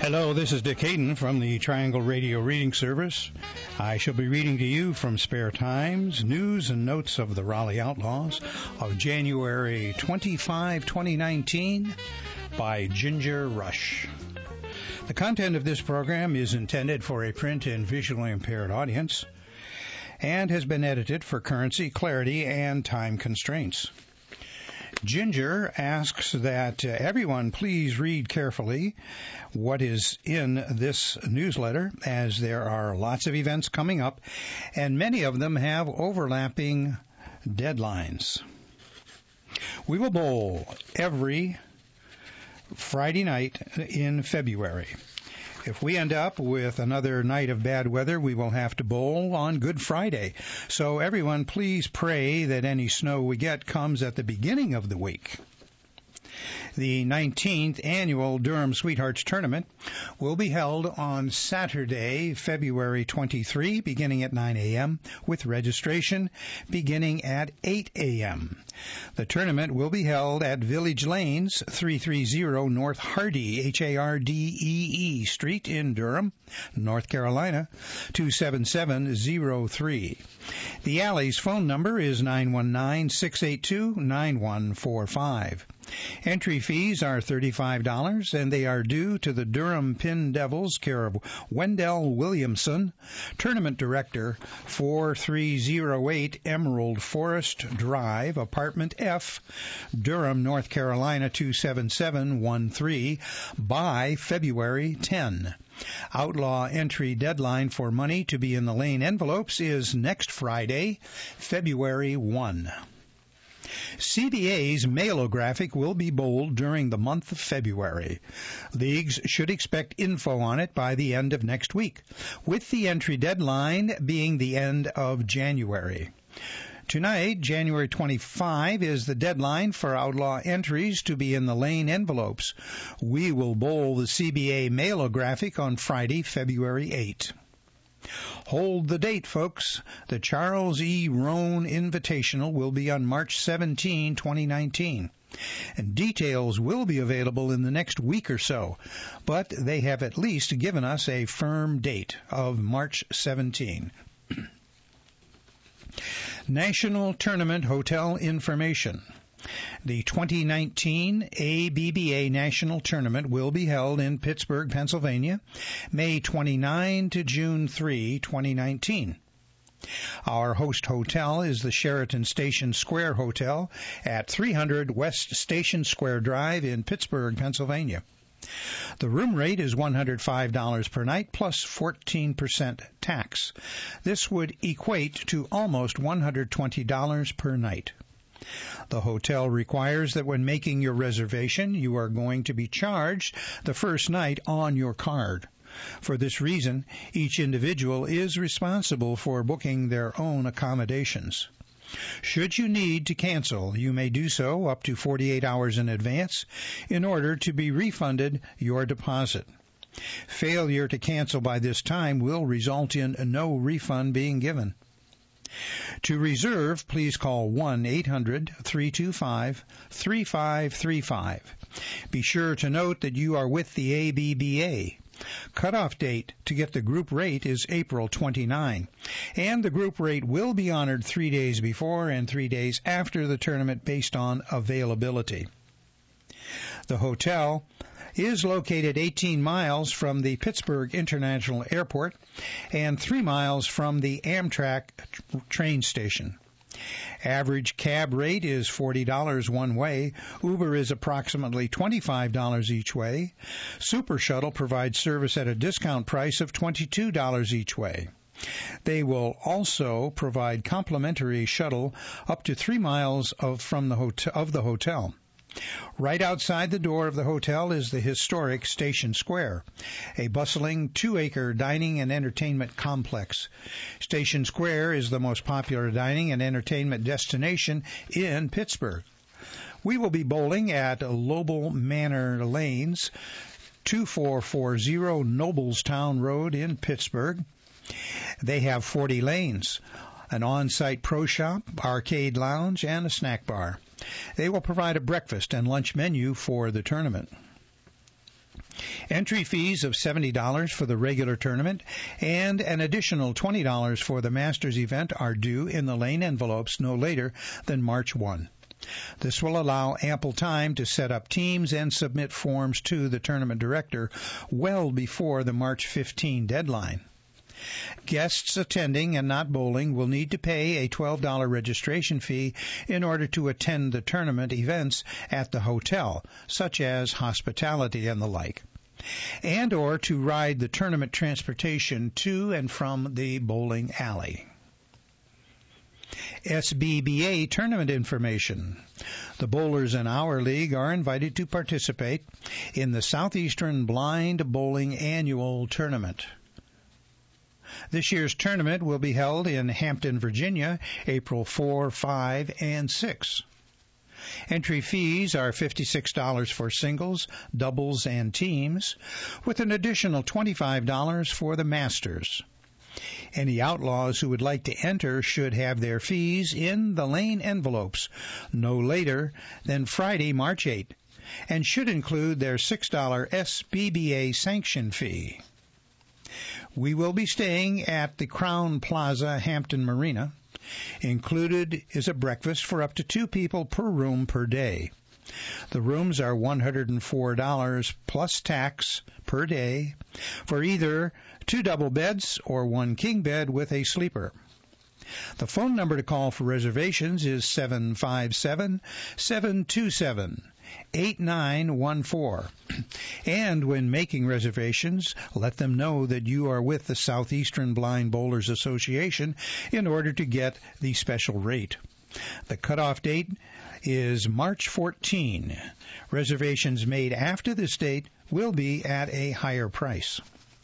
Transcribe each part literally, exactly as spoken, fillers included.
Hello, this is Dick Hayden from the Triangle Radio Reading Service. I shall be reading to you from Spare Times, News and Notes of the Raleigh Outlaws of January twenty-fifth, twenty nineteen by Ginger Rush. The content of this program is intended for a print and visually impaired audience and has been edited for currency, clarity, and time constraints. Ginger asks that uh, everyone please read carefully what is in this newsletter, as there are lots of events coming up, and many of them have overlapping deadlines. We will bowl every Friday night in February. If we end up with another night of bad weather, we will have to bowl on Good Friday. So everyone, please pray that any snow we get comes at the beginning of the week. The nineteenth Annual Durham Sweethearts Tournament will be held on Saturday, February twenty-third, beginning at nine a.m., with registration beginning at eight a.m. The tournament will be held at Village Lanes, three thirty North Hardy, H A R D E E Street in Durham, North Carolina, two seven seven zero three. The Alley's phone number is nine one nine, six eight two, nine one four five. Entry fees are thirty-five dollars, and they are due to the Durham Pin Devils, care of Wendell Williamson, Tournament Director, four three zero eight Emerald Forest Drive, Apartment F, Durham, North Carolina, two seven seven one three, by February tenth. Outlaw entry deadline for money to be in the lane envelopes is next Friday, February first. C B A's Mailographic will be bowled during the month of February. Leagues should expect info on it by the end of next week, with the entry deadline being the end of January. Tonight, January twenty-fifth, is the deadline for Outlaw entries to be in the lane envelopes. We will bowl the C B A Mailographic on Friday, February eighth. Hold the date, folks. The Charles E. Roan Invitational will be on March seventeenth, twenty nineteen. And details will be available in the next week or so, but they have at least given us a firm date of March seventeenth. National Tournament Hotel Information. The twenty nineteen A B B A National Tournament will be held in Pittsburgh, Pennsylvania, May twenty-ninth to June third, twenty nineteen. Our host hotel is the Sheraton Station Square Hotel at three hundred West Station Square Drive in Pittsburgh, Pennsylvania. The room rate is one hundred five dollars per night plus fourteen percent tax. This would equate to almost one hundred twenty dollars per night. The hotel requires that when making your reservation, you are going to be charged the first night on your card. For this reason, each individual is responsible for booking their own accommodations. Should you need to cancel, you may do so up to forty-eight hours in advance in order to be refunded your deposit. Failure to cancel by this time will result in no refund being given. To reserve, please call one eight hundred, three two five, three five three five. Be sure to note that you are with the A B B A. Cutoff date to get the group rate is April twenty-ninth, and the group rate will be honored three days before and three days after the tournament based on availability. The hotel is located eighteen miles from the Pittsburgh International Airport and three miles from the Amtrak train station. Average cab rate is forty dollars one way. Uber is approximately twenty-five dollars each way. Super Shuttle provides service at a discount price of twenty-two dollars each way. They will also provide complimentary shuttle up to three miles of, from the hotel, of the hotel. Right outside the door of the hotel is the historic Station Square, a bustling two-acre dining and entertainment complex. Station Square is the most popular dining and entertainment destination in Pittsburgh. We will be bowling at Lobel Manor Lanes, two four four zero Noblestown Road in Pittsburgh. They have forty lanes, an on-site pro shop, arcade lounge, and a snack bar. They will provide a breakfast and lunch menu for the tournament. Entry fees of seventy dollars for the regular tournament and an additional twenty dollars for the Masters event are due in the lane envelopes no later than March first. This will allow ample time to set up teams and submit forms to the tournament director well before the March fifteenth deadline. Guests attending and not bowling will need to pay a twelve dollars registration fee in order to attend the tournament events at the hotel, such as hospitality and the like, and or to ride the tournament transportation to and from the bowling alley. S B B A tournament information. The bowlers in our league are invited to participate in the Southeastern Blind Bowling Annual Tournament. This year's tournament will be held in Hampton, Virginia, April fourth, fifth, and sixth. Entry fees are fifty-six dollars for singles, doubles, and teams, with an additional twenty-five dollars for the Masters. Any outlaws who would like to enter should have their fees in the lane envelopes no later than Friday, March eighth, and should include their six dollars S B B A sanction fee. We will be staying at the Crown Plaza Hampton Marina. Included is a breakfast for up to two people per room per day. The rooms are one hundred four dollars plus tax per day for either two double beds or one king bed with a sleeper. The phone number to call for reservations is seven five seven, seven two seven, eight nine one four. And when making reservations, let them know that you are with the Southeastern Blind Bowlers Association in order to get the special rate. The cutoff date is March fourteenth. Reservations made after this date will be at a higher price.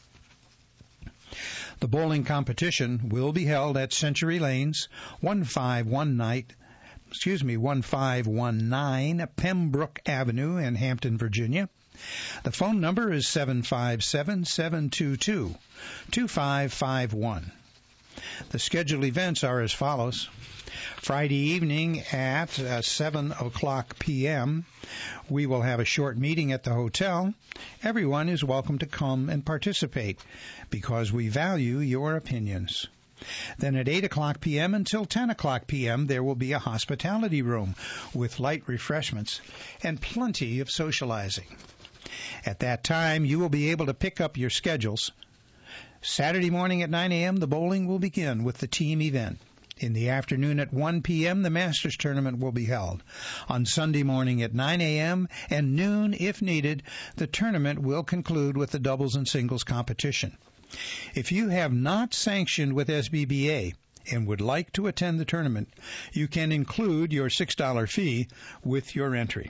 The bowling competition will be held at Century Lanes, one five one nine, excuse me, one five one nine Pembroke Avenue in Hampton, Virginia. The phone number is seven five seven, seven two two, two five five one. The scheduled events are as follows. Friday evening at uh, seven o'clock p.m., we will have a short meeting at the hotel. Everyone is welcome to come and participate because we value your opinions. Then at eight o'clock p.m. until ten o'clock p.m., there will be a hospitality room with light refreshments and plenty of socializing. At that time, you will be able to pick up your schedules. Saturday morning at nine a.m., the bowling will begin with the team event. In the afternoon at one p.m., the Masters Tournament will be held. On Sunday morning at nine a.m. and noon, if needed, the tournament will conclude with the doubles and singles competition. If you have not sanctioned with S B B A and would like to attend the tournament, you can include your six dollars fee with your entry.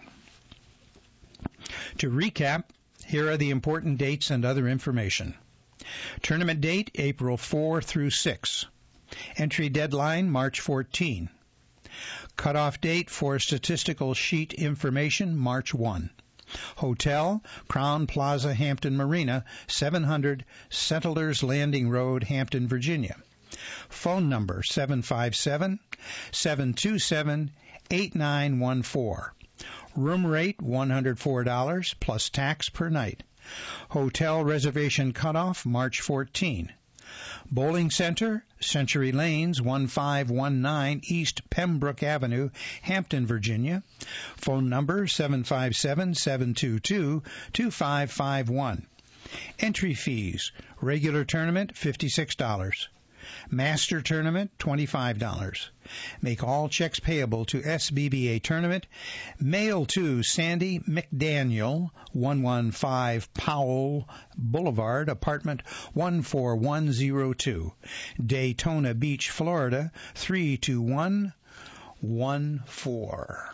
To recap, here are the important dates and other information. Tournament date, April fourth through sixth. Entry deadline, March fourteenth. Cutoff date for statistical sheet information, March first. Hotel, Crown Plaza Hampton Marina, seven hundred Settlers Landing Road, Hampton, Virginia. Phone number, seven five seven, seven two seven, eight nine one four. Room rate, one hundred four dollars plus tax per night. Hotel reservation cutoff, March fourteenth. Bowling Center, Century Lanes, one five one nine East Pembroke Avenue, Hampton, Virginia. Phone number seven five seven, seven two two, two five five one. Entry fees, regular tournament fifty-six dollars. Master Tournament, twenty-five dollars. Make all checks payable to S B B A Tournament. Mail to Sandy McDaniel, one one five Powell Boulevard, apartment one four one zero two, Daytona Beach, Florida, three two one one four.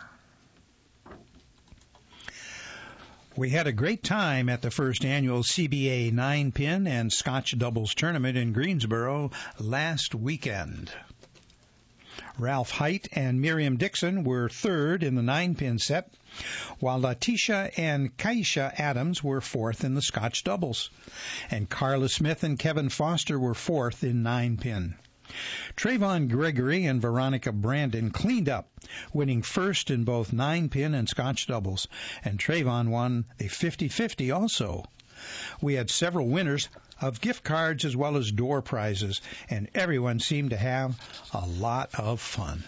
We had a great time at the first annual C B A nine-pin and Scotch doubles tournament in Greensboro last weekend. Ralph Height and Miriam Dixon were third in the nine-pin set, while Letitia and Kaisha Adams were fourth in the Scotch doubles, and Carla Smith and Kevin Foster were fourth in nine-pin. Trayvon Gregory and Veronica Brandon cleaned up, winning first in both nine-pin and Scotch doubles, and Trayvon won the fifty-fifty also. We had several winners of gift cards as well as door prizes, and everyone seemed to have a lot of fun.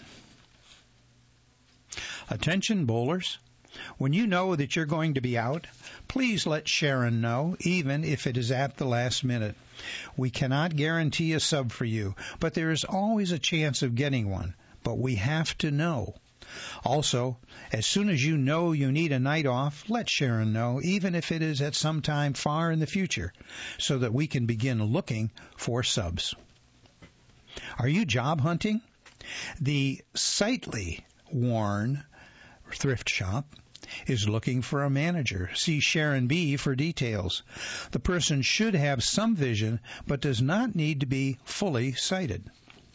Attention bowlers, when you know that you're going to be out, please let Sharon know, even if it is at the last minute. We cannot guarantee a sub for you, but there is always a chance of getting one, but we have to know. Also, as soon as you know you need a night off, let Sharon know, even if it is at some time far in the future, so that we can begin looking for subs. Are you job hunting? The Sightly Worn Thrift Shop is looking for a manager. See Sharon B. for details. The person should have some vision, but does not need to be fully sighted.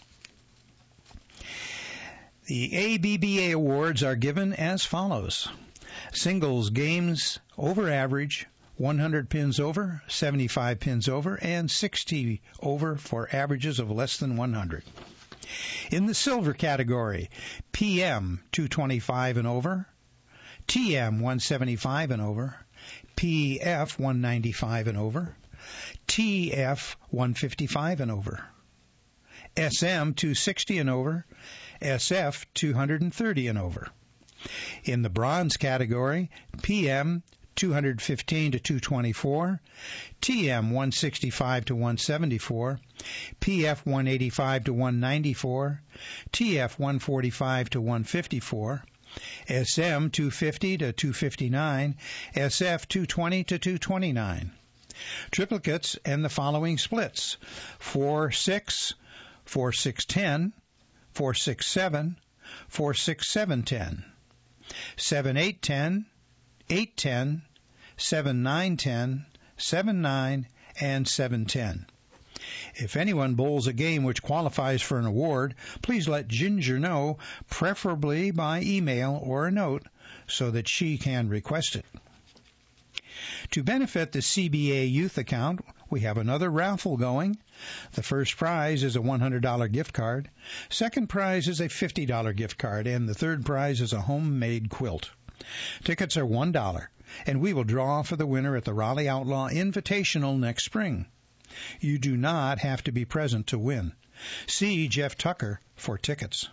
The A B B A awards are given as follows. Singles games over average, one hundred pins over, seventy-five pins over, and sixty over for averages of less than one hundred. In the silver category, P M two twenty-five and over, T M one seventy-five and over, P F one ninety-five and over, T F one fifty-five and over, S M two sixty and over, S F two thirty and over. In the bronze category, P M two fifteen to two twenty-four, T M one sixty-five to one seventy-four, P F one eighty-five to one ninety-four, T F one forty-five to one fifty-four, S M two fifty to two fifty-nine, S F two twenty to two twenty-nine. Triplicates and the following splits: four six, four six ten, four six seven, four six seven ten, seven eight ten, eight ten, seven nine ten, seven nine, and seven ten. If anyone bowls a game which qualifies for an award, please let Ginger know, preferably by email or a note, so that she can request it. To benefit the C B A Youth account, we have another raffle going. The first prize is a one hundred dollars gift card, second prize is a fifty dollars gift card, and the third prize is a homemade quilt. Tickets are one dollar, and we will draw for the winner at the Raleigh Outlaw Invitational next spring. You do not have to be present to win. See Jeff Tucker for tickets.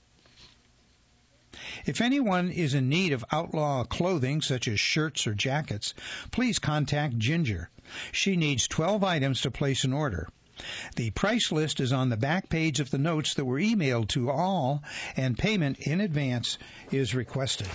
If anyone is in need of outlaw clothing, such as shirts or jackets, please contact Ginger. She needs twelve items to place an order. The price list is on the back page of the notes that were emailed to all, and payment in advance is requested.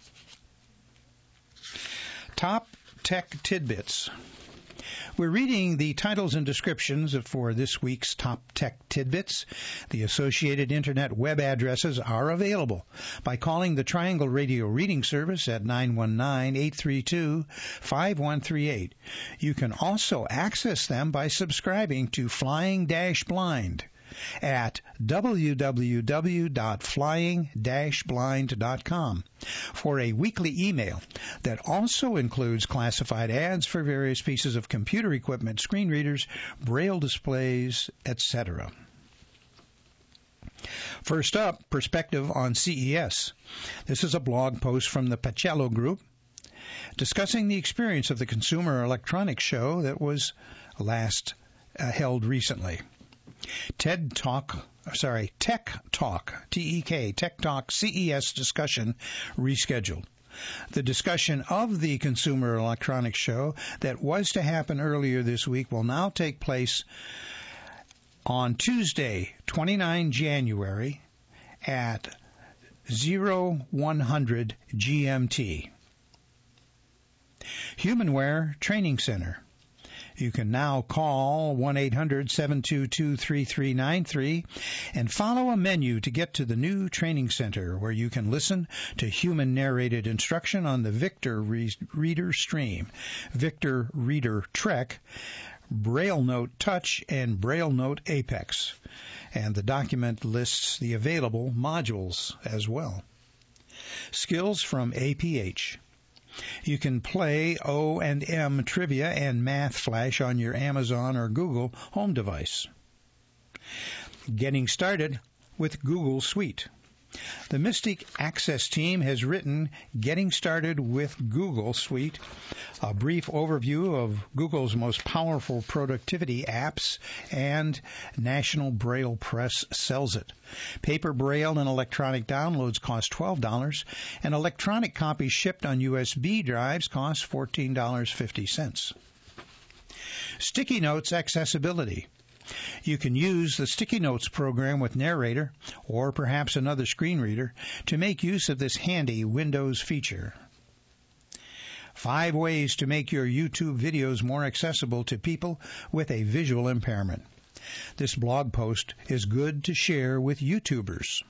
Top Tech Tidbits. We're reading the titles and descriptions for this week's Top Tech Tidbits. The associated Internet web addresses are available by calling the Triangle Radio Reading Service at nine one nine, eight three two, five one three eight. You can also access them by subscribing to Flying Dash Blind at w w w dot flying dash blind dot com for a weekly email that also includes classified ads for various pieces of computer equipment, screen readers, braille displays, et cetera. First up, Perspective on C E S. This is a blog post from the Pacello Group discussing the experience of the Consumer Electronics Show that was last uh, held recently. TED Talk, sorry, Tech Talk, T E K, Tech Talk C E S discussion rescheduled. The discussion of the Consumer Electronics Show that was to happen earlier this week will now take place on Tuesday, the twenty-ninth of January at one hundred G M T. Humanware Training Center. You can now call one eight hundred, seven two two, three three nine three and follow a menu to get to the new training center where you can listen to human-narrated instruction on the Victor Re- Reader Stream, Victor Reader Trek, Braille Note Touch, and Braille Note Apex. And the document lists the available modules as well. Skills from A P H. You can play O and M Trivia and Math Flash on your Amazon or Google home device. Getting started with Google Suite. The Mystic Access team has written Getting Started with Google Suite, a brief overview of Google's most powerful productivity apps, and National Braille Press sells it. Paper Braille and electronic downloads cost twelve dollars, and electronic copies shipped on U S B drives cost fourteen dollars and fifty cents. Sticky Notes accessibility. You can use the Sticky Notes program with Narrator or perhaps another screen reader to make use of this handy Windows feature. Five ways to make your YouTube videos more accessible to people with a visual impairment. This blog post is good to share with YouTubers.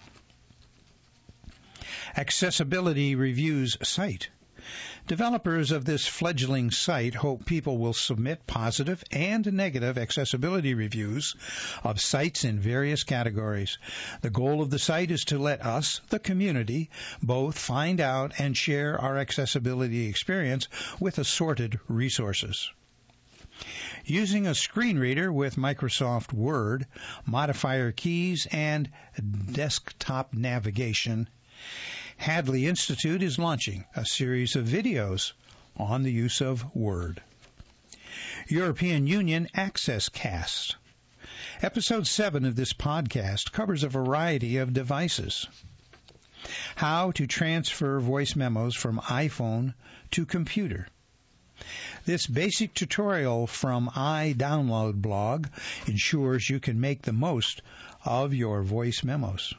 Accessibility Reviews site. Developers of this fledgling site hope people will submit positive and negative accessibility reviews of sites in various categories. The goal of the site is to let us, the community, both find out and share our accessibility experience with assorted resources. Using a screen reader with Microsoft Word, modifier keys, and desktop navigation, Hadley Institute is launching a series of videos on the use of Word. European Union Access Cast. Episode seven of this podcast covers a variety of devices. How to transfer voice memos from iPhone to computer. This basic tutorial from iDownload blog ensures you can make the most of your voice memos.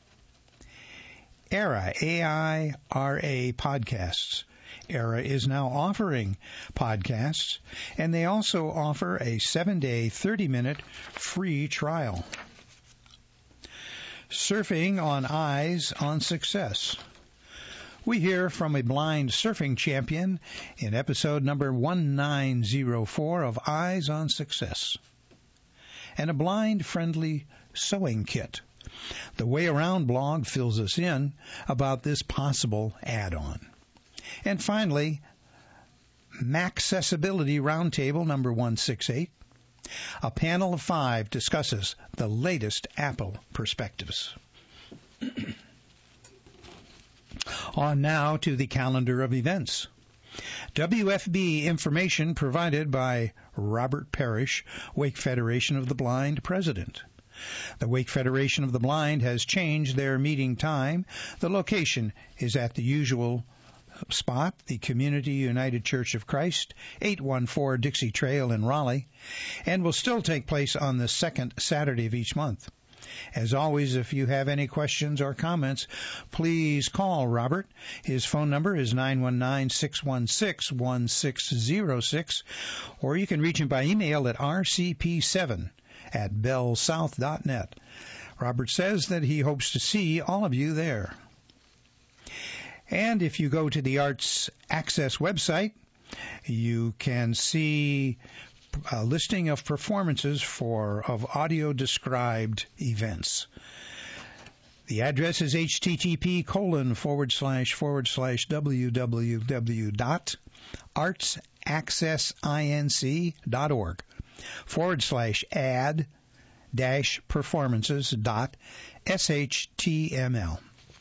Era, A I R A podcasts. Era is now offering podcasts, and they also offer a seven-day, thirty-minute free trial. Surfing on Eyes on Success. We hear from a blind surfing champion in episode number nineteen oh four of Eyes on Success. And a blind-friendly sewing kit. The Way Around blog fills us in about this possible add-on. And finally, Maccessibility Roundtable number one sixty-eight. A panel of five discusses the latest Apple perspectives. On now to the calendar of events. W F B information provided by Robert Parrish, Wake Federation of the Blind President. The Wake Federation of the Blind has changed their meeting time. The location is at the usual spot, the Community United Church of Christ, eight one four Dixie Trail in Raleigh, and will still take place on the second Saturday of each month. As always, if you have any questions or comments, please call Robert. His phone number is nine one nine, six one six, one six zero six, or you can reach him by email at r c p seven at bell south dot net. Robert says that he hopes to see all of you there. And if you go to the Arts Access website, you can see a listing of performances for of audio-described events. The address is http colon forward slash forward slash www dot artsaccessinc.org forward slash add dash performances dot shtml.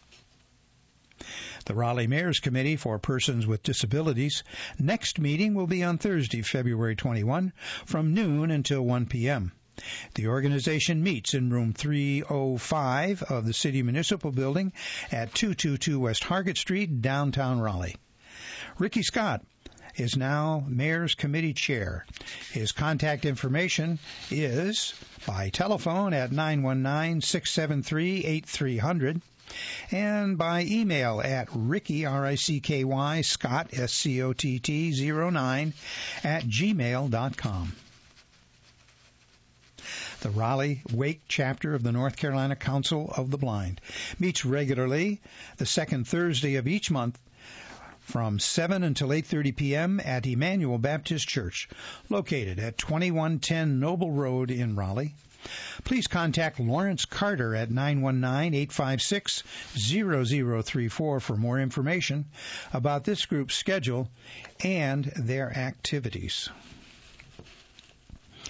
The Raleigh Mayor's Committee for Persons with Disabilities next meeting will be on Thursday, February twenty-first, from noon until one p.m. The organization meets in room three oh five of the City Municipal Building at two twenty-two West Hargett Street, downtown Raleigh. Ricky Scott is now Mayor's Committee Chair. His contact information is by telephone at nine one nine, six seven three, eight three zero zero and by email at Ricky, R I C K Y, Scott, S C O T T, zero nine at gmail dot com. The Raleigh Wake chapter of the North Carolina Council of the Blind meets regularly the second Thursday of each month from seven until eight thirty p.m. at Emmanuel Baptist Church, located at twenty-one ten Noble Road in Raleigh. Please contact Lawrence Carter at nine one nine, eight five six, zero zero three four for more information about this group's schedule and their activities.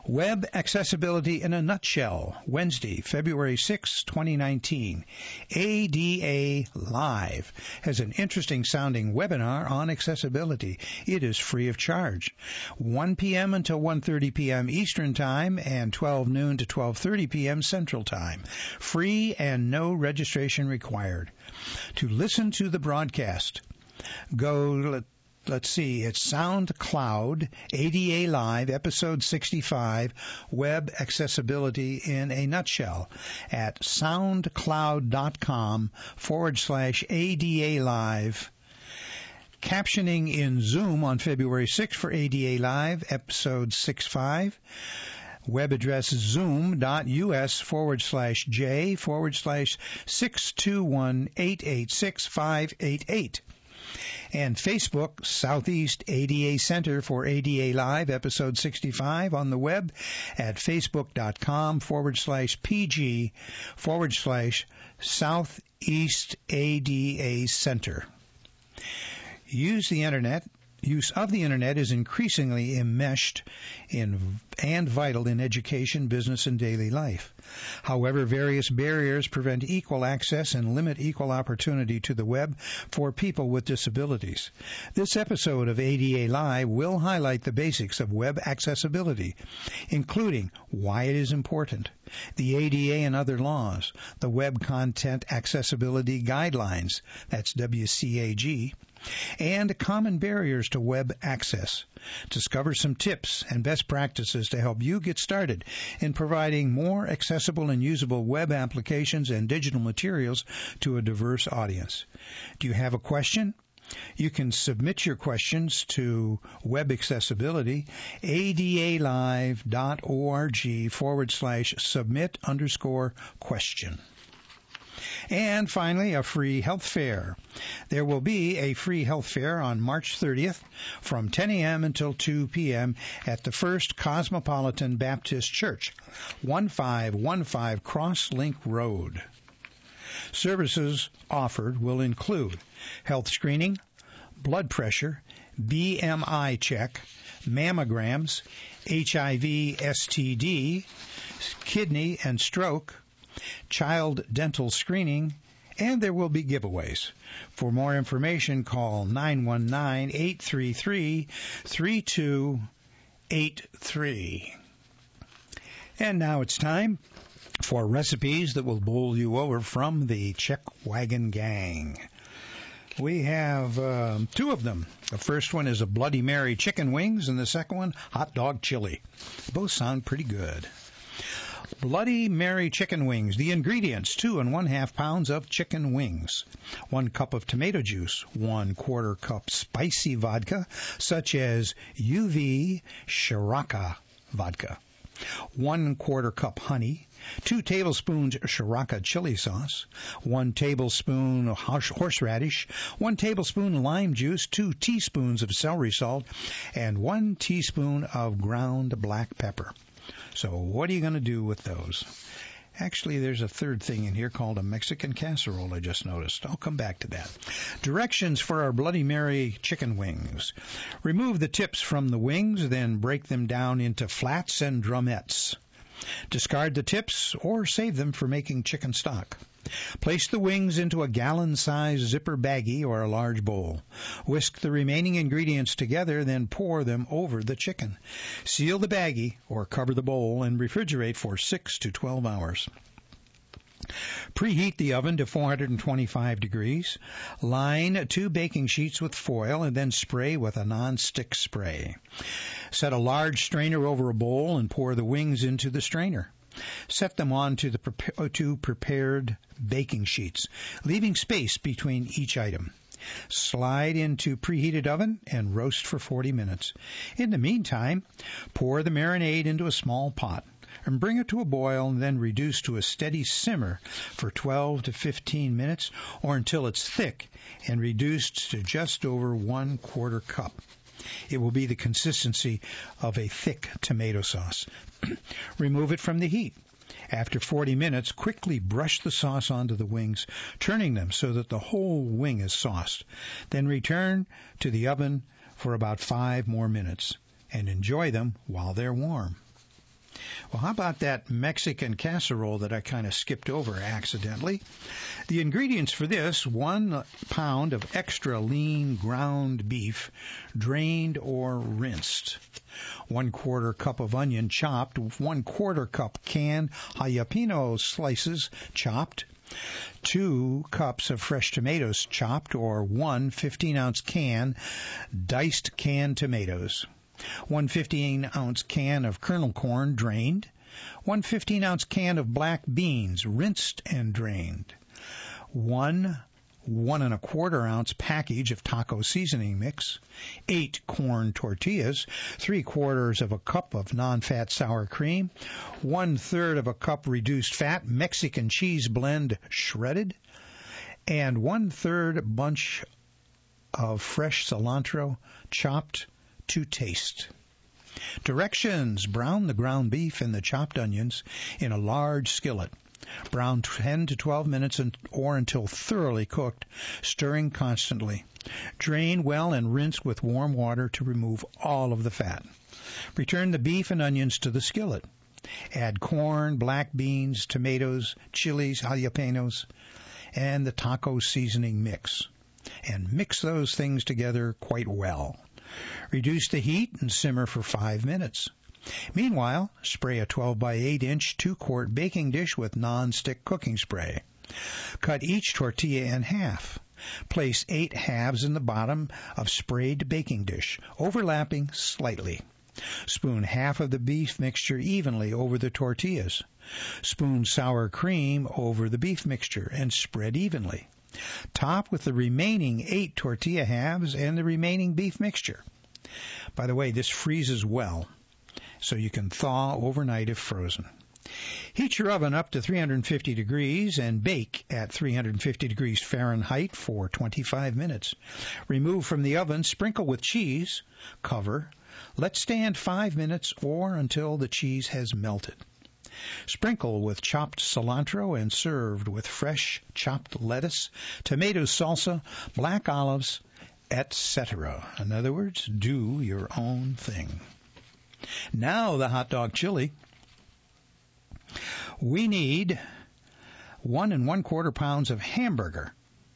Web Accessibility in a Nutshell, Wednesday, February sixth, twenty nineteen. A D A Live has an interesting sounding webinar on accessibility. It is free of charge. one p.m. until one thirty p.m. Eastern Time and twelve noon to twelve thirty p.m. Central Time. Free and no registration required. To listen to the broadcast, go... Let's see, it's SoundCloud, A D A Live, Episode sixty-five, Web Accessibility in a Nutshell, at soundcloud.com forward slash ADA Live. Captioning in Zoom on February sixth for A D A Live, Episode sixty-five. Web address zoom.us forward slash J forward slash six two one eight eight six five eight eight. And Facebook, Southeast A D A Center for A D A Live, Episode sixty-five, on the web at facebook.com forward slash PG forward slash Southeast A D A Center. Use the Internet. Use of the Internet is increasingly enmeshed in and vital in education, business, and daily life. However, various barriers prevent equal access and limit equal opportunity to the web for people with disabilities. This episode of A D A Live will highlight the basics of web accessibility, including why it is important, the A D A and other laws, the Web Content Accessibility Guidelines, that's W C A G, and common barriers to web access. Discover some tips and best practices to help you get started in providing more accessible and usable web applications and digital materials to a diverse audience. Do you have a question? You can submit your questions to Web Accessibility, adalive.org forward slash submit underscore question. And finally, a free health fair. There will be a free health fair on March thirtieth from ten a.m. until two p.m. at the First Cosmopolitan Baptist Church, fifteen fifteen Crosslink Road. Services offered will include health screening, blood pressure, B M I check, mammograms, H I V S T D, kidney and stroke, child dental screening, and there will be giveaways. For more information, call nine one nine, eight three three, three two eight three. And now it's time for recipes that will bowl you over from the Chick Wagon Gang. We have um, two of them. The first one is a Bloody Mary chicken wings, and the second one, hot dog chili. Both sound pretty good. Bloody Mary chicken wings. The ingredients: two and one half pounds of chicken wings, one cup of tomato juice, one quarter cup spicy vodka, such as U V Shiraka vodka, one quarter cup honey, two tablespoons Shiraka chili sauce, one tablespoon horseradish, one tablespoon lime juice, two teaspoons of celery salt, and one teaspoon of ground black pepper. So what are you going to do with those? Actually, there's a third thing in here called a Mexican casserole I just noticed. I'll come back to that. Directions for our Bloody Mary chicken wings. Remove the tips from the wings, then break them down into flats and drumettes. Discard the tips or save them for making chicken stock. Place the wings into a gallon-sized zipper baggie or a large bowl. Whisk the remaining ingredients together, then pour them over the chicken. Seal the baggie or cover the bowl and refrigerate for six to twelve hours. Preheat the oven to four hundred twenty-five degrees. Line two baking sheets with foil and then spray with a non-stick spray. Set a large strainer over a bowl and pour the wings into the strainer. Set them on to the pre- to prepared baking sheets, leaving space between each item. Slide into preheated oven and roast for forty minutes. In the meantime, pour the marinade into a small pot and bring it to a boil, and then reduce to a steady simmer for twelve to fifteen minutes or until it's thick and reduced to just over one quarter cup. It will be the consistency of a thick tomato sauce. Remove it from the heat. After forty minutes, quickly brush the sauce onto the wings, turning them so that the whole wing is sauced. Then return to the oven for about five more minutes and enjoy them while they're warm. Well, how about that Mexican casserole that I kind of skipped over accidentally? The ingredients for this: one pound of extra lean ground beef, drained or rinsed. One quarter cup of onion chopped. One quarter cup canned jalapeno slices chopped. Two cups of fresh tomatoes chopped, or one fifteen-ounce can diced canned tomatoes. One fifteen-ounce can of kernel corn drained. One fifteen-ounce can of black beans rinsed and drained. One one and a quarter ounce package of taco seasoning mix. Eight corn tortillas. Three quarters of a cup of non-fat sour cream. One third of a cup reduced fat Mexican cheese blend shredded. And one third bunch of fresh cilantro chopped to taste. Directions: brown the ground beef and the chopped onions in a large skillet. Brown ten to twelve minutes or until thoroughly cooked, stirring constantly. Drain well and rinse with warm water to remove all of the fat. Return the beef and onions to the skillet. Add corn, black beans, tomatoes, chilies, jalapenos, and the taco seasoning mix. And mix those things together quite well. Reduce the heat and simmer for five minutes. Meanwhile, spray a twelve by eight inch two-quart baking dish with non-stick cooking spray. Cut each tortilla in half. Place eight halves in the bottom of sprayed baking dish, overlapping slightly. Spoon half of the beef mixture evenly over the tortillas. Spoon sour cream over the beef mixture and spread evenly. Top with the remaining eight tortilla halves and the remaining beef mixture. By the way, this freezes well, so you can thaw overnight if frozen. Heat your oven up to three hundred fifty degrees and bake at three hundred fifty degrees Fahrenheit for twenty-five minutes. Remove from the oven, sprinkle with cheese, cover, let stand five minutes or until the cheese has melted. Sprinkle with chopped cilantro and served with fresh chopped lettuce, tomato salsa, black olives, et cetera. In other words, do your own thing. Now the hot dog chili. We need one and one quarter pounds of hamburger.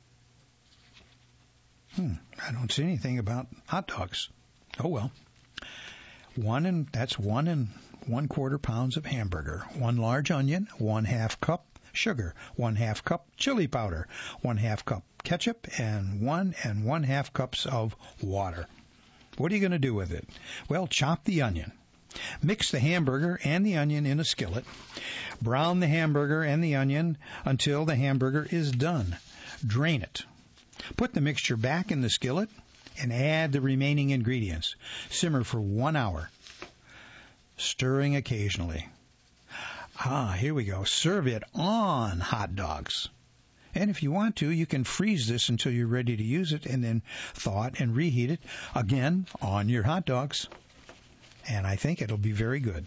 Hmm, I don't see anything about hot dogs. Oh well. One and that's one and one quarter pounds of hamburger. One large onion. One half cup sugar. One half cup chili powder. One half cup ketchup, and one and one half cups of water. What are you going to do with it? Well, chop the onion. Mix the hamburger and the onion in a skillet. Brown the hamburger and the onion until the hamburger is done. Drain it. Put the mixture back in the skillet and add the remaining ingredients. Simmer for one hour, stirring occasionally. Ah, here we go. Serve it on hot dogs. And if you want to, you can freeze this until you're ready to use it and then thaw it and reheat it again on your hot dogs. And I think it'll be very good.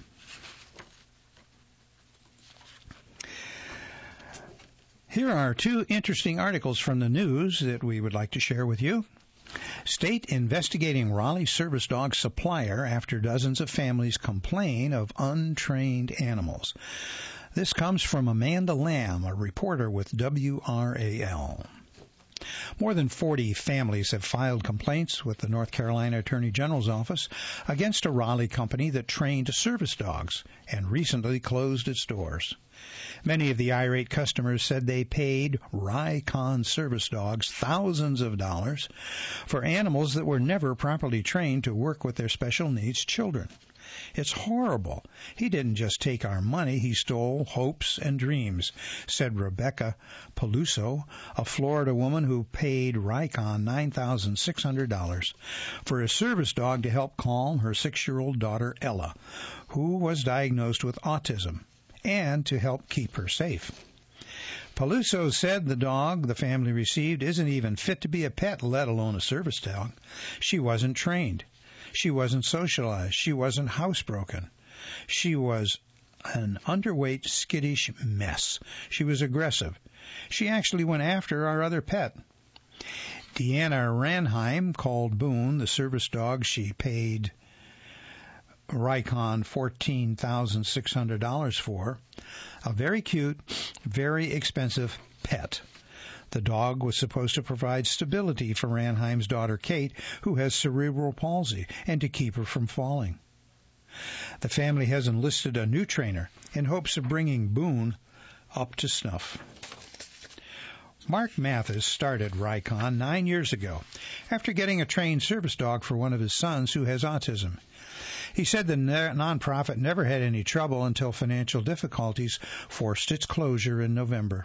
Here are two interesting articles from the news that we would like to share with you. State investigating Raleigh service dog supplier after dozens of families complain of untrained animals. This comes from Amanda Lamb, a reporter with W R A L. More than forty families have filed complaints with the North Carolina Attorney General's office against a Raleigh company that trained service dogs and recently closed its doors. Many of the irate customers said they paid Rycon service dogs thousands of dollars for animals that were never properly trained to work with their special needs children. It's horrible. He didn't just take our money, he stole hopes and dreams, said Rebecca Peluso, a Florida woman who paid Rycon nine thousand six hundred dollars for a service dog to help calm her six-year-old daughter Ella, who was diagnosed with autism, and to help keep her safe. Peluso said the dog the family received isn't even fit to be a pet, let alone a service dog. She wasn't trained. She wasn't socialized. She wasn't housebroken. She was an underweight, skittish mess. She was aggressive. She actually went after our other pet. Deanna Ranheim called Boone, the service dog she paid Rykon fourteen thousand six hundred dollars for a very cute, very expensive pet. The dog was supposed to provide stability for Ranheim's daughter Kate, who has cerebral palsy, and to keep her from falling. The family has enlisted a new trainer in hopes of bringing Boone up to snuff. Mark Mathis started Rykon nine years ago after getting a trained service dog for one of his sons who has autism. He said the nonprofit never had any trouble until financial difficulties forced its closure in November.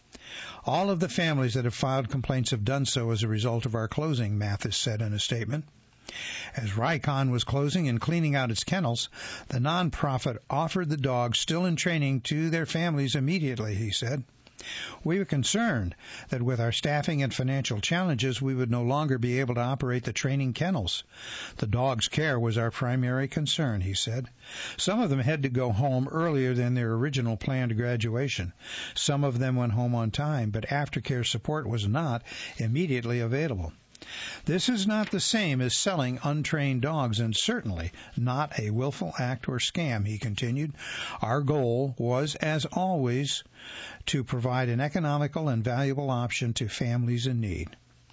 All of the families that have filed complaints have done so as a result of our closing, Mathis said in a statement. As Rykon was closing and cleaning out its kennels, the nonprofit offered the dogs still in training to their families immediately, he said. We were concerned that with our staffing and financial challenges, we would no longer be able to operate the training kennels. The dogs' care was our primary concern, he said. Some of them had to go home earlier than their original planned graduation. Some of them went home on time, but aftercare support was not immediately available. This is not the same as selling untrained dogs, and certainly not a willful act or scam, he continued. Our goal was, as always, to provide an economical and valuable option to families in need.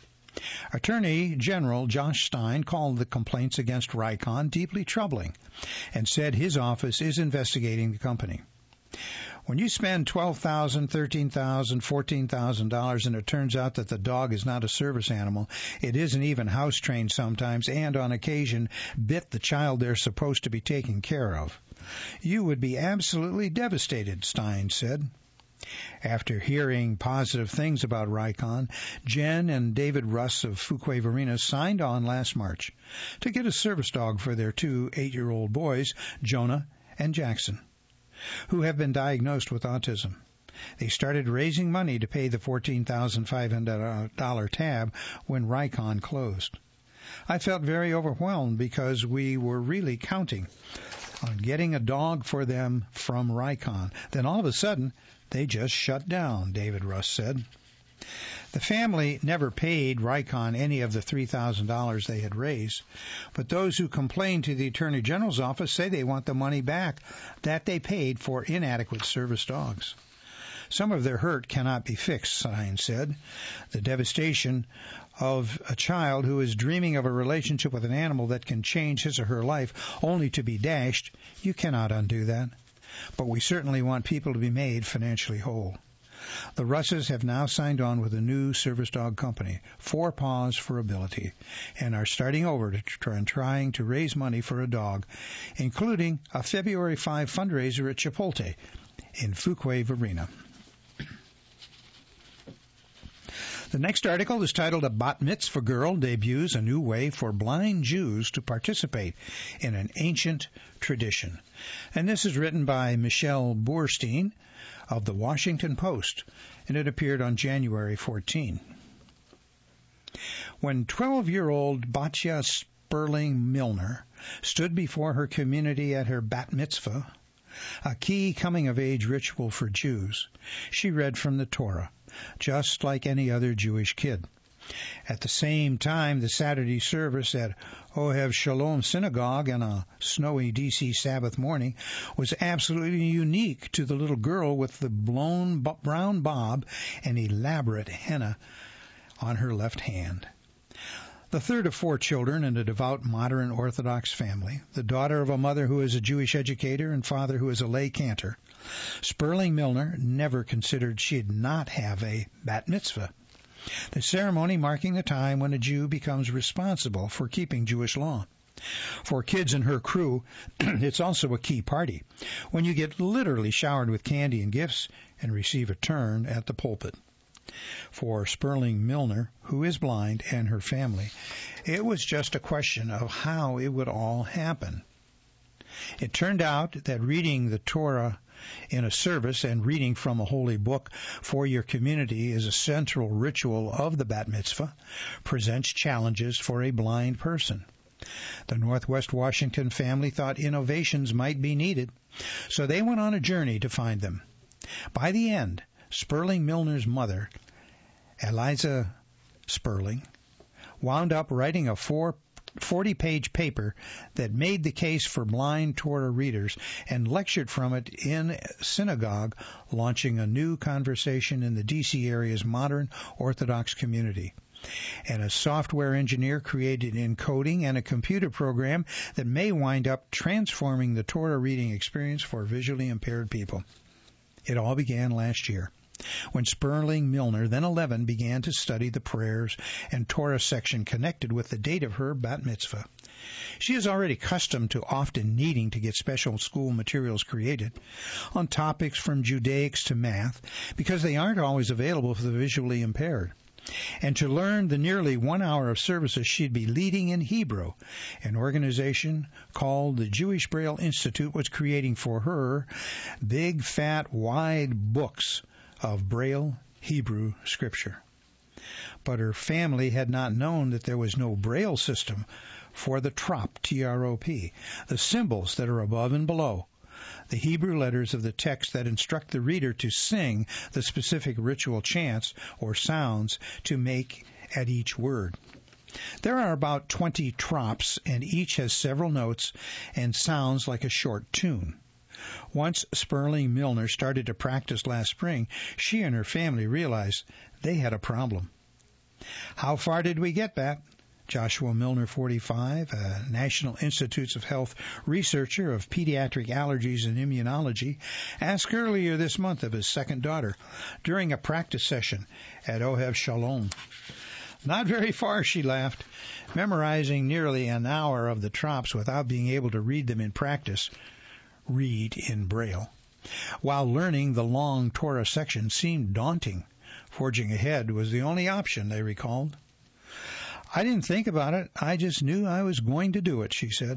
Attorney General Josh Stein called the complaints against Rykon deeply troubling and said his office is investigating the company. When you spend twelve thousand dollars, thirteen thousand dollars, fourteen thousand dollars and it turns out that the dog is not a service animal, it isn't even house-trained sometimes, and on occasion bit the child they're supposed to be taking care of, you would be absolutely devastated, Stein said. After hearing positive things about Rykon, Jen and David Russ of Fuquay Varina signed on last March to get a service dog for their two eight-year-old boys, Jonah and Jackson, who have been diagnosed with autism. They started raising money to pay the fourteen thousand five hundred dollars tab when Rykon closed. I felt very overwhelmed because we were really counting on getting a dog for them from Rykon. Then all of a sudden, they just shut down, David Russ said. The family never paid Rykon any of the three thousand dollars they had raised, but those who complained to the Attorney General's office say they want the money back that they paid for inadequate service dogs. Some of their hurt cannot be fixed, Stein said. The devastation of a child who is dreaming of a relationship with an animal that can change his or her life only to be dashed, you cannot undo that. But we certainly want people to be made financially whole. The Russes have now signed on with a new service dog company, Four Paws for Ability, and are starting over to try and trying to raise money for a dog, including a February fifth fundraiser at Chipotle in Fuquay Varina. The next article is titled, A Bat Mitzvah Girl Debuts a New Way for Blind Jews to Participate in an Ancient Tradition. And this is written by Michelle Boorstein of the Washington Post, and it appeared on January fourteenth. When twelve-year-old Batya Sperling Milner stood before her community at her bat mitzvah, a key coming-of-age ritual for Jews, she read from the Torah, just like any other Jewish kid. At the same time, the Saturday service at Ohev Shalom Synagogue on a snowy D C Sabbath morning was absolutely unique to the little girl with the blown brown bob and elaborate henna on her left hand. The third of four children in a devout modern Orthodox family, the daughter of a mother who is a Jewish educator and father who is a lay cantor, Sperling Milner never considered she'd not have a bat mitzvah, the ceremony marking the time when a Jew becomes responsible for keeping Jewish law. For kids in her crew, it's also a key party, when you get literally showered with candy and gifts and receive a turn at the pulpit. For Sperling Milner, who is blind, and her family, it was just a question of how it would all happen. It turned out that reading the Torah in a service and reading from a holy book for your community is a central ritual of the bat mitzvah, presents challenges for a blind person. The Northwest Washington family thought innovations might be needed, so they went on a journey to find them. By the end, Sperling Milner's mother, Eliza Sperling, wound up writing a four forty-page paper that made the case for blind Torah readers and lectured from it in synagogue, launching a new conversation in the D C area's modern Orthodox community. And a software engineer created encoding and a computer program that may wind up transforming the Torah reading experience for visually impaired people. It all began last year, when Sperling Milner, then eleven, began to study the prayers and Torah section connected with the date of her bat mitzvah. She is already accustomed to often needing to get special school materials created on topics from Judaics to math, because they aren't always available for the visually impaired. And to learn the nearly one hour of services she'd be leading in Hebrew, an organization called the Jewish Braille Institute was creating for her big, fat, wide books of Braille Hebrew scripture. But her family had not known that there was no Braille system for the trop, T R O P, the symbols that are above and below, the Hebrew letters of the text that instruct the reader to sing the specific ritual chants or sounds to make at each word. There are about twenty trops, and each has several notes and sounds like a short tune. Once Sperling Milner started to practice last spring, she and her family realized they had a problem. How far did we get, Bat? Joshua Milner, forty-five, a National Institutes of Health researcher of pediatric allergies and immunology, asked earlier this month of his second daughter during a practice session at Ohev Shalom. Not very far, she laughed. Memorizing nearly an hour of the trops without being able to read them in practice, read in Braille, while learning the long Torah section seemed daunting. Forging ahead was the only option, they recalled. I didn't think about it. I just knew I was going to do it, she said.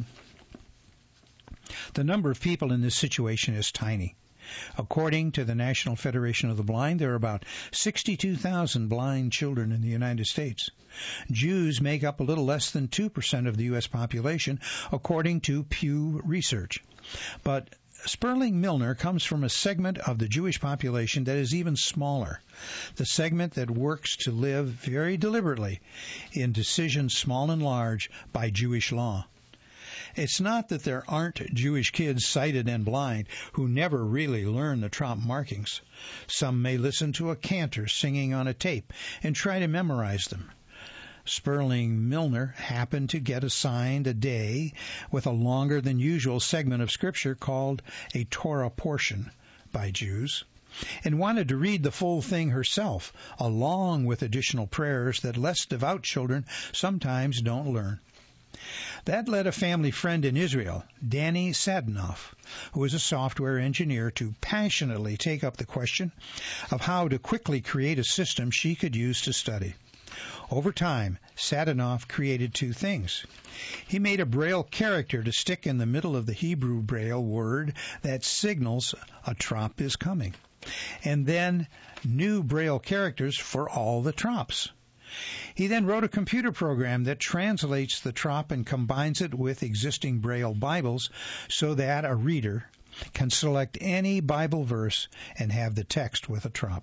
The number of people in this situation is tiny. According to the National Federation of the Blind, there are about sixty-two thousand blind children in the United States. Jews make up a little less than two percent of the U S population, according to Pew Research. But Sperling Milner comes from a segment of the Jewish population that is even smaller, the segment that works to live very deliberately in decisions small and large by Jewish law. It's not that there aren't Jewish kids sighted and blind who never really learn the trop markings. Some may listen to a cantor singing on a tape and try to memorize them. Sperling Milner happened to get assigned a day with a longer than usual segment of Scripture called a Torah portion by Jews, and wanted to read the full thing herself, along with additional prayers that less devout children sometimes don't learn. That led a family friend in Israel, Danny Sadanoff, who is a software engineer, to passionately take up the question of how to quickly create a system she could use to study. Over time, Sadanoff created two things. He made a Braille character to stick in the middle of the Hebrew Braille word that signals a trop is coming, and then new Braille characters for all the trops. He then wrote a computer program that translates the trop and combines it with existing Braille Bibles so that a reader can select any Bible verse and have the text with a trop.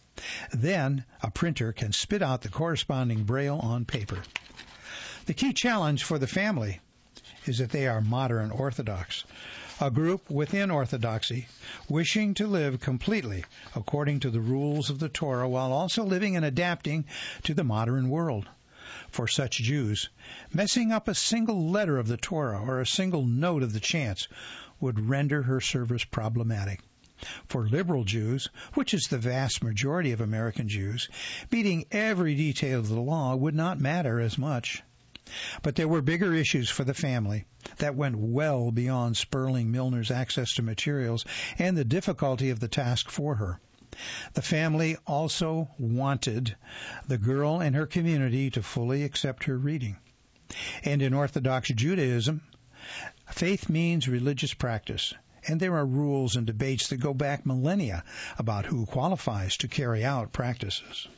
Then a printer can spit out the corresponding Braille on paper. The key challenge for the family is that they are modern Orthodox, a group within Orthodoxy wishing to live completely according to the rules of the Torah while also living and adapting to the modern world. For such Jews, messing up a single letter of the Torah or a single note of the chants would render her service problematic. For liberal Jews, which is the vast majority of American Jews, beating every detail of the law would not matter as much. But there were bigger issues for the family that went well beyond Sperling Milner's access to materials and the difficulty of the task for her. The family also wanted the girl and her community to fully accept her reading. And in Orthodox Judaism, faith means religious practice, and there are rules and debates that go back millennia about who qualifies to carry out practices.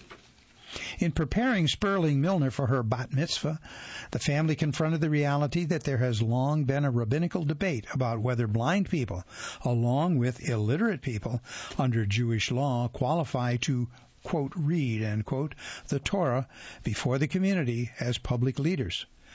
In preparing Sperling Milner for her bat mitzvah, the family confronted the reality that there has long been a rabbinical debate about whether blind people, along with illiterate people under Jewish law, qualify to, quote, read, end quote, the Torah before the community as public leaders.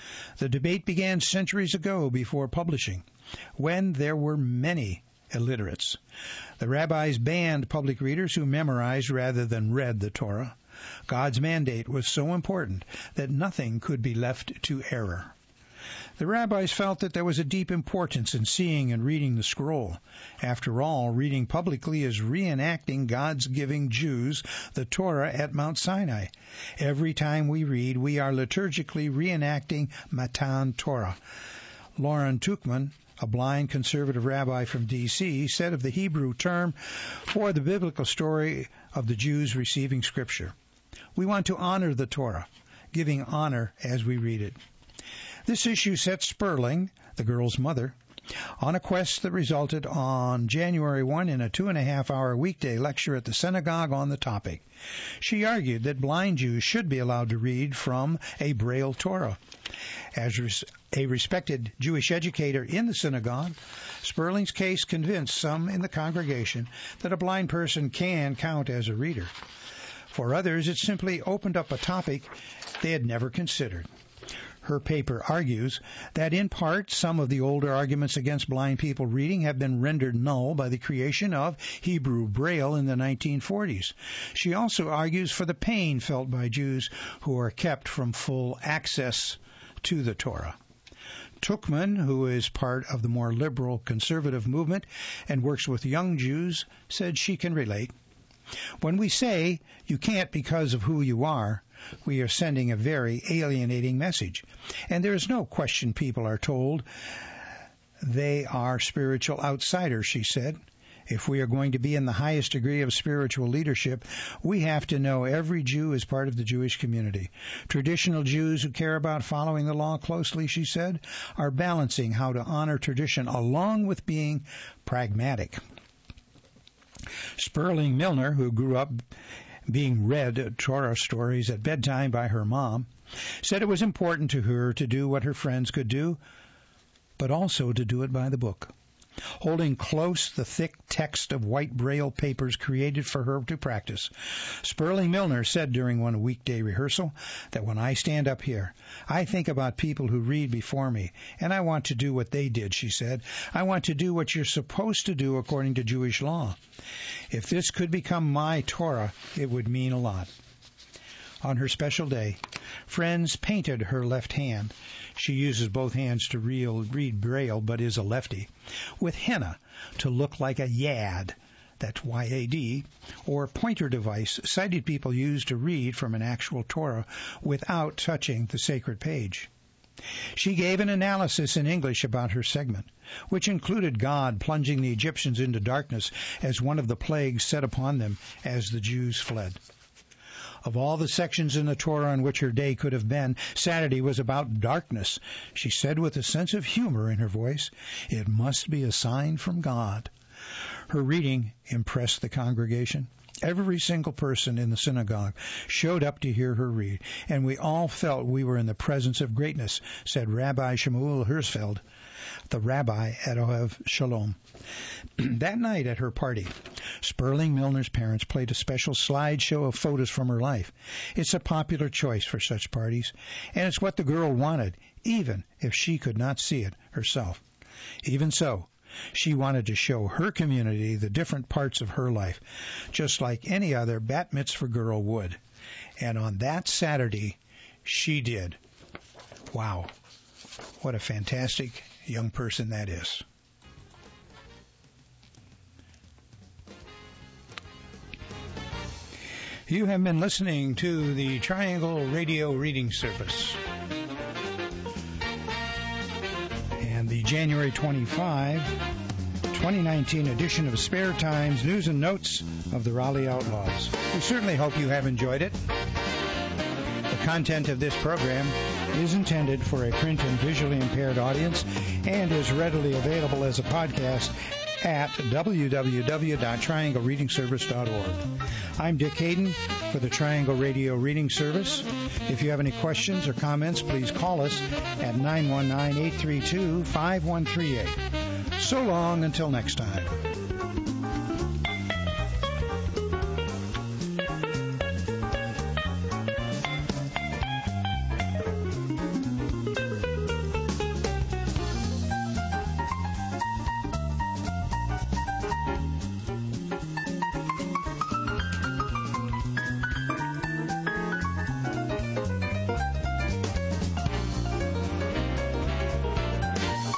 The debate began centuries ago before publishing, when there were many illiterates. The rabbis banned public readers who memorized rather than read the Torah. God's mandate was so important that nothing could be left to error. The rabbis felt that there was a deep importance in seeing and reading the scroll. After all, reading publicly is reenacting God's giving Jews the Torah at Mount Sinai. Every time we read, we are liturgically reenacting Matan Torah. Loren Tuchman, a blind conservative rabbi from D C, said of the Hebrew term for the biblical story of the Jews receiving Scripture, "We want to honor the Torah, giving honor as we read it." This issue set Sperling, the girl's mother, on a quest that resulted on January first in a two-and-a-half-hour weekday lecture at the synagogue on the topic. She argued that blind Jews should be allowed to read from a Braille Torah. As res- a respected Jewish educator in the synagogue, Sperling's case convinced some in the congregation that a blind person can count as a reader. For others, it simply opened up a topic they had never considered. Her paper argues that in part some of the older arguments against blind people reading have been rendered null by the creation of Hebrew Braille in the nineteen forties. She also argues for the pain felt by Jews who are kept from full access to the Torah. Tuchman, who is part of the more liberal conservative movement and works with young Jews, said she can relate. When we say you can't because of who you are, we are sending a very alienating message. And there is no question people are told they are spiritual outsiders, she said. If we are going to be in the highest degree of spiritual leadership, we have to know every Jew is part of the Jewish community. Traditional Jews who care about following the law closely, she said, are balancing how to honor tradition along with being pragmatic. Sperling Milner, who grew up being read Torah stories at bedtime by her mom, said it was important to her to do what her friends could do, but also to do it by the book. Holding close the thick text of white Braille papers created for her to practice, Sperling Milner said during one weekday rehearsal that when I stand up here, I think about people who read before me, and I want to do what they did, she said. I want to do what you're supposed to do according to Jewish law. If this could become my Torah, it would mean a lot. On her special day, friends painted her left hand. She uses both hands to read Braille, but is a lefty, with henna to look like a yad, that's Y A D, or pointer device sighted people use to read from an actual Torah without touching the sacred page. She gave an analysis in English about her segment, which included God plunging the Egyptians into darkness as one of the plagues set upon them as the Jews fled. Of all the sections in the Torah on which her day could have been, Saturday was about darkness. She said with a sense of humor in her voice, "It must be a sign from God." Her reading impressed the congregation. Every single person in the synagogue showed up to hear her read, and we all felt we were in the presence of greatness, said Rabbi Shemuel Herzfeld, the rabbi at Ohev Shalom. That night at her party, Sperling Milner's parents played a special slideshow of photos from her life. It's a popular choice for such parties, and it's what the girl wanted, even if she could not see it herself. Even so, she wanted to show her community the different parts of her life, just like any other bat mitzvah girl would. And on that Saturday, she did. Wow, what a fantastic young person that is. You have been listening to the Triangle Radio Reading Service and the January twenty-fifth, twenty nineteen edition of Spare Times News and Notes of the Raleigh Outlaws. We certainly hope you have enjoyed it. The content of this program is intended for a print and visually impaired audience and is readily available as a podcast at w w w dot triangle reading service dot org. I'm Dick Hayden for the Triangle Radio Reading Service. If you have any questions or comments, please call us at nine one nine, eight three two, five one three eight. So long until next time.